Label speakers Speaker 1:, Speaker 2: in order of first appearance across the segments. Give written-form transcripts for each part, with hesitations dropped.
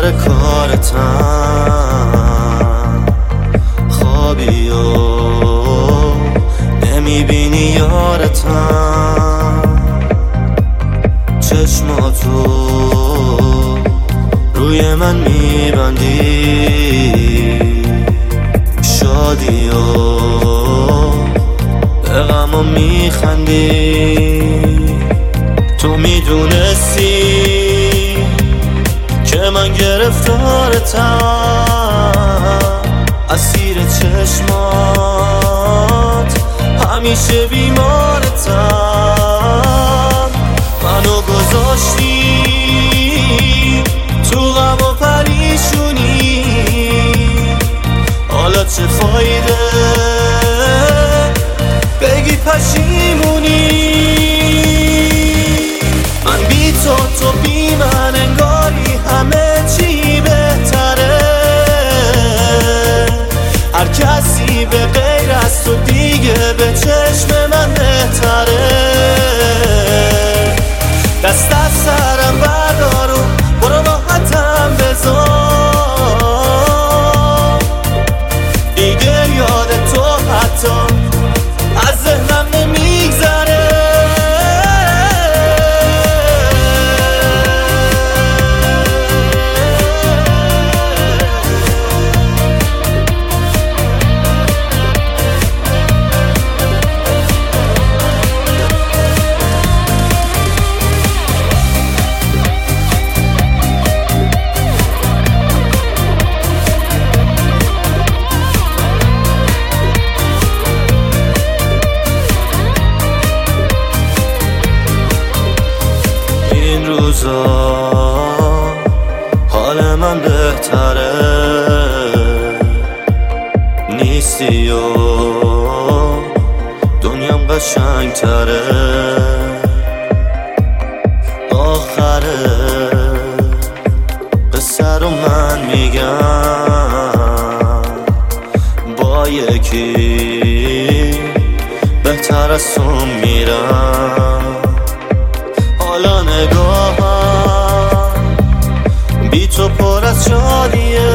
Speaker 1: سر کارتم، خوابی و نمیبینی یارتم، چشماتو روی من میبندی، شادی و به غمم میخندی. تو میدونستی که من گرفتارتم، اسیر چشمات همیشه بیمارتم. منو گذاشتی تو غم و پریشونی، حالا چه فایده بگی پشیمونی؟ من بی تو بی من انگاری همه چی بهتره، هر کسی به غیر از تو دیگه به چشم من بهتره. دست از سرم بردار و برو راحتم بذار، دیگه یاد تو حتی از ذهنم نمیگذره. این روزا حال من بهتره، نیستی و دنیام قشنگ تره. آخره قصه رو من میگم، با یکی بهتر از تو میرم. حالا نگاهم بی تو پر از شادیه،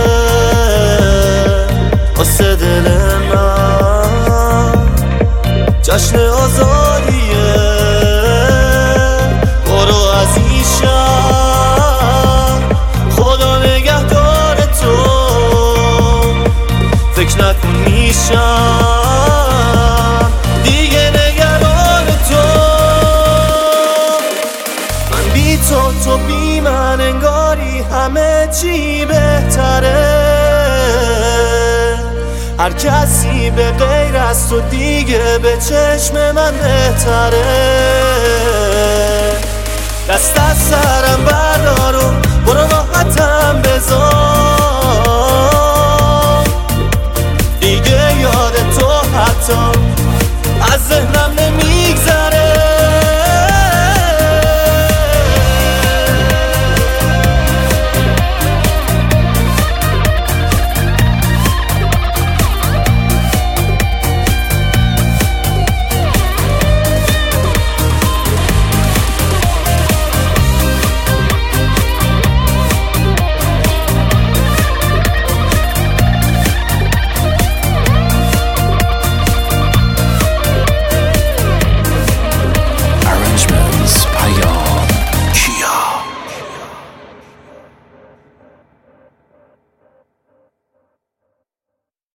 Speaker 1: واسه دل من جشن آزادیه. برو از این شهر خدا نگهدار تو، فکر نکن میشم دیگه نگران تو. من بی تو بی من انگاری همه چی بهتره، هر کسی به غیر از تو دیگه به چشم من بهتره. دست از سرم بردار و برو راحتم بذار، دیگه یاد تو حتی از ذهنم